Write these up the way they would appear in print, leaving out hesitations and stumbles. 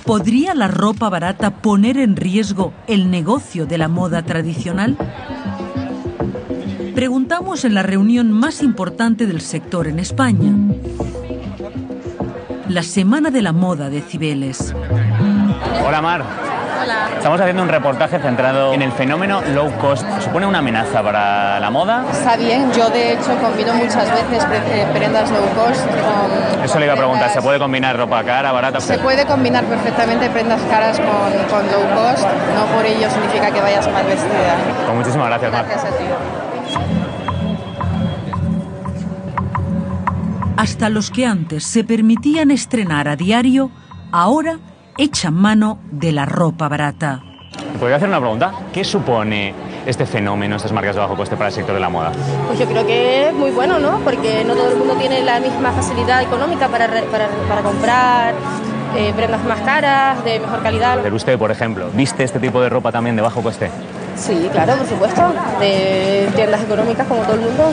¿Podría la ropa barata poner en riesgo el negocio de la moda tradicional? Preguntamos en la reunión más importante del sector en España, la Semana de la Moda de Cibeles. Hola, Mar. Hola. Estamos haciendo un reportaje centrado en el fenómeno low cost. ¿Supone una amenaza para la moda? Está bien, yo de hecho combino muchas veces prendas low cost con... Eso le iba a preguntar, ¿se puede combinar ropa cara, barata? Se puede combinar perfectamente prendas caras con low cost, no por ello significa que vayas mal vestida. Pues muchísimas gracias, Mar. Gracias a ti. Hasta los que antes se permitían estrenar a diario, ahora echan mano de la ropa barata. ¿Podría hacer una pregunta? ¿Qué supone este fenómeno, estas marcas de bajo coste para el sector de la moda? Pues yo creo que es muy bueno, ¿no? Porque no todo el mundo tiene la misma facilidad económica para comprar prendas más caras, de mejor calidad. ¿Pero usted, por ejemplo, viste este tipo de ropa también de bajo coste? Sí, claro, por supuesto, de tiendas económicas como todo el mundo.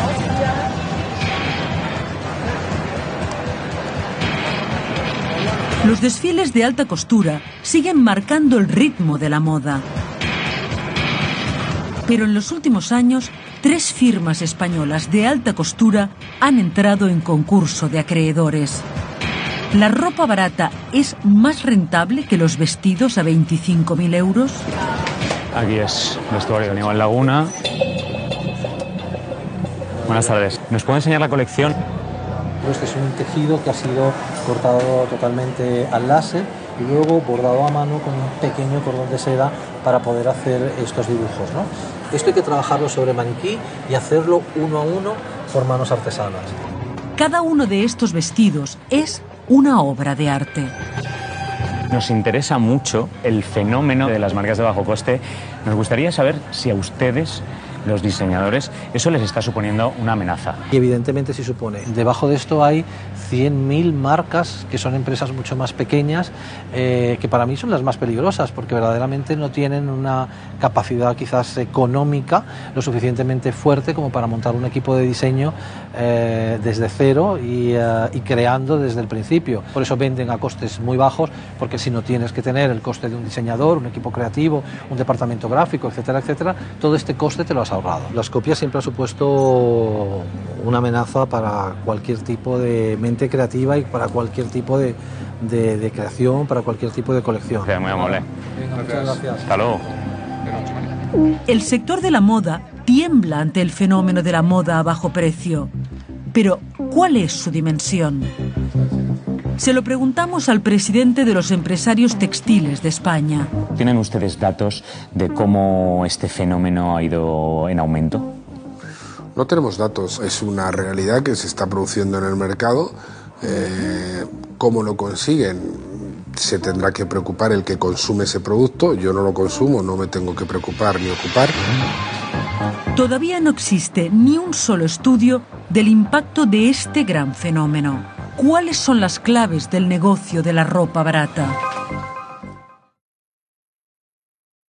Los desfiles de alta costura siguen marcando el ritmo de la moda. Pero en los últimos años, 3 firmas españolas de alta costura han entrado en concurso de acreedores. ¿La ropa barata es más rentable que los vestidos a 25.000 euros? Aquí es vestuario de Aníbal Laguna. Buenas tardes. ¿Nos puede enseñar la colección? Este es un tejido que ha sido cortado totalmente al láser y luego bordado a mano con un pequeño cordón de seda para poder hacer estos dibujos, ¿no? Esto hay que trabajarlo sobre maniquí y hacerlo uno a uno por manos artesanas. Cada uno de estos vestidos es una obra de arte. Nos interesa mucho el fenómeno de las marcas de bajo coste. Nos gustaría saber si a ustedes, los diseñadores, eso les está suponiendo una amenaza. Y evidentemente sí supone. Debajo de esto hay 100.000 marcas que son empresas mucho más pequeñas, que para mí son las más peligrosas porque verdaderamente no tienen una capacidad quizás económica lo suficientemente fuerte como para montar un equipo de diseño desde cero y creando desde el principio. Por eso venden a costes muy bajos, porque si no tienes que tener el coste de un diseñador, un equipo creativo, un departamento gráfico, etcétera, etcétera, todo este coste te lo has ahorrado. Las copias siempre han supuesto una amenaza para cualquier tipo de mente creativa y para cualquier tipo de creación, para cualquier tipo de colección. Muy amable. Venga, muchas gracias. Hasta luego. El sector de la moda tiembla ante el fenómeno de la moda a bajo precio. Pero, ¿cuál es su dimensión? Se lo preguntamos al presidente de los empresarios textiles de España. ¿Tienen ustedes datos de cómo este fenómeno ha ido en aumento? No tenemos datos, es una realidad que se está produciendo en el mercado. ¿Cómo lo consiguen? Se tendrá que preocupar el que consume ese producto. Yo no lo consumo, no me tengo que preocupar ni ocupar. Todavía no existe ni un solo estudio del impacto de este gran fenómeno. ¿Cuáles son las claves del negocio de la ropa barata?